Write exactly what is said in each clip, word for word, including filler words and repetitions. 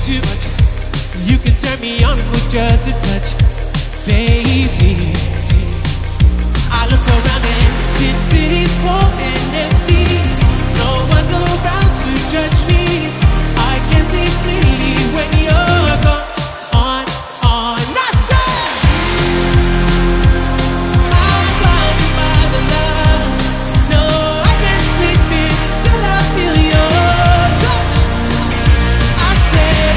too much. You can turn me on with just a touch, baby. I look around and since city's cold and empty, no one's around to judge me. I can see clearly when you're gone. On, on, I say I'm blinded by the lust. No, I can't sleep until I feel your touch. I said,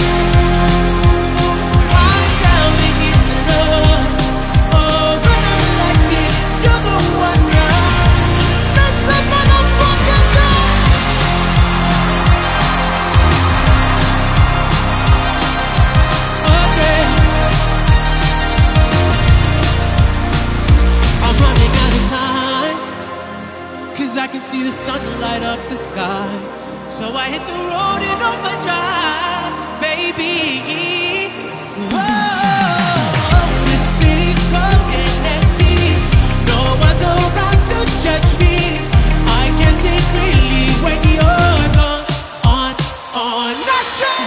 ooh, I'm down to get enough. Oh, when I'm like this, you're the one now. Make some motherfucking noise. Okay. I'm running out of time, 'cause I can see the sun light up the sky. So I hit the road in overdrive, baby. Whoa, the city's cold and empty. No one's around to judge me. I can see clearly when you're gone. On, on, I say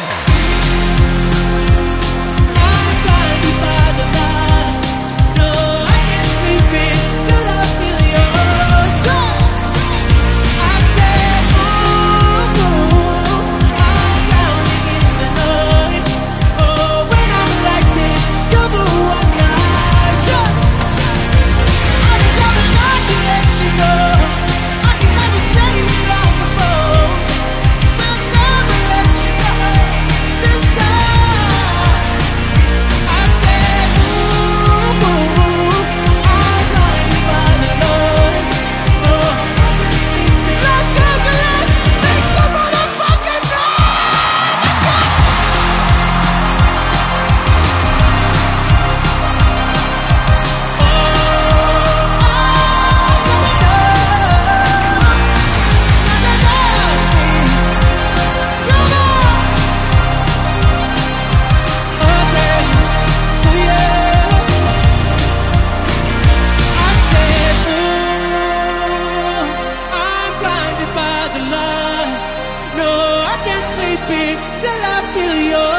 I'm blinded by the light. No, I can't sleep until I feel your touch. I said, ooh, I'm down to get the night. Oh, when I'm like this, you're the one I trust. I'm never not to let you know. I can never say it on the phone. Will never let you go. This side, I said, ooh, I'm blinded by the noise. Oh, Los Angeles, make some motherfucking noise. Till I feel your